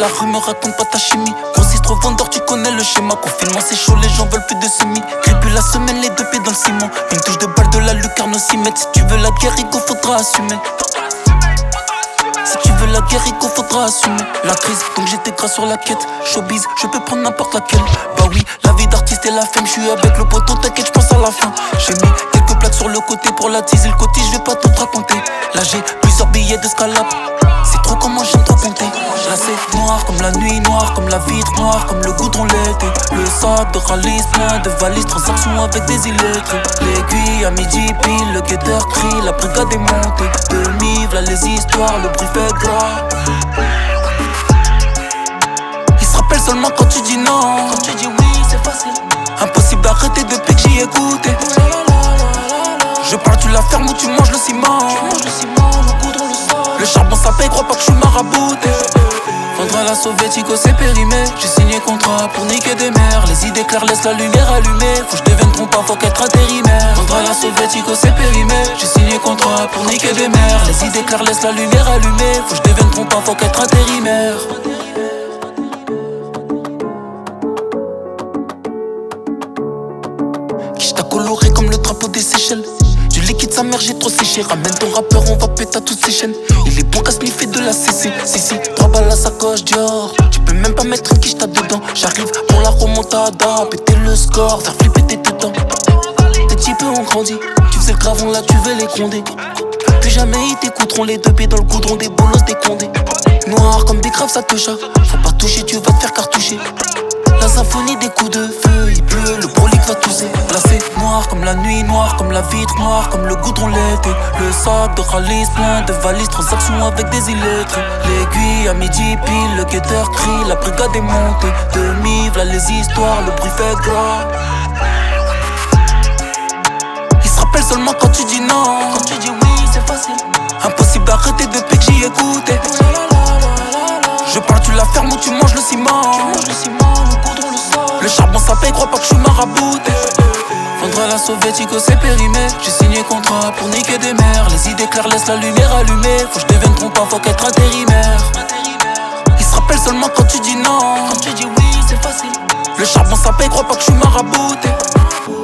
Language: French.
la rue me raconte pas ta chimie. Grossistre vendeur, tu connais le schéma. Confinement c'est chaud, les gens veulent plus de semis. Crépus la semaine, les deux pieds dans le ciment. Une touche de balle de la lucarne au cimetière. Si tu veux la guerre, Rico, faudra assumer. Si tu veux la guerre, Rico, faudra assumer. La crise, donc j'étais gras sur la quête. Showbiz, je peux prendre n'importe laquelle. Bah oui, la vie d'artiste et la femme. J'suis avec le poteau, t'inquiète, j'pense à la fin. J'ai mis quelques plaques sur le côté pour la teaser le côté, je vais pas tout te raconter. Là j'ai plusieurs billets de scalap. C'est trop comment j'aime trop compter. Là c'est noir comme la nuit, noir comme la vitre, noir comme le goudron l'été. Le sac de ralice, plein de valises, transactions avec des illettrés. L'aiguille à midi pile, le guetteur crie, la brigade est montée. Demi, v'là les histoires, le bruit fait gras. Il se rappelle seulement quand tu dis non. Quand tu dis oui, c'est facile. Impossible d'arrêter depuis que j'y ai goûté. Je parle, tu la fermes ou tu manges le ciment. Le charbon ça paye, crois pas que je suis marabouté. Faudra la soviético, c'est périmé. J'ai signé contrat pour niquer des mères. Les idées claires laissent la lumière allumée. Faut que je devienne trompeur, faut qu'être intérimaire. Faudra la soviético, c'est périmé. J'ai signé contrat pour niquer des mères. Les idées claires laissent la lumière allumée. Faut que je devienne trompeur, faut qu'être intérimaire. Qui t'a coloré comme le drapeau des Seychelles. Du liquide sa mère, j'ai trop séché. Ramène ton rappeur, on va péter à toutes ses chaînes. Il est bon qu'à sniffer de la CC. Si, 3 balles à sacoche Dior. Tu peux même pas mettre une quiche t'as dedans. J'arrive pour la remontada. Péter le score, faire flipper tes tétans. Tes petits peu ont grandi. Tu faisais le gravon là, tu veux les gronder. Plus jamais ils t'écouteront, les deux pieds dans le goudron, des bolos, des condés. Noir comme des graves, ça te chat. Faut pas toucher, tu vas te faire cartoucher. La symphonie des coups de feu, il pleut, le brolique va tousser. Là c'est noir comme la nuit, noir comme la vitre, noir comme le goudron l'été. Le sac de ralice, plein de valises, transactions avec des illettrés. L'aiguille à midi pile, le guetteur crie, la brigade est montée. Demi, v'là les histoires, le bruit fait gras. Il se rappelle seulement quand tu dis non. Quand tu dis oui, c'est facile. Impossible d'arrêter depuis que j'y ai goûté. Je parle, tu la fermes ou tu manges le ciment. Le charbon ça paye, crois pas que je suis marabouté. Faudra la soviético, c'est périmé. J'ai signé contrat pour niquer des mères. Les idées claires laissent la lumière allumée. Faut que je devienne trompeur, faut qu'être intérimaire. Il se rappelle seulement quand tu dis non. Quand tu dis oui, c'est facile. Le charbon ça paye, crois pas que je suis marabouté.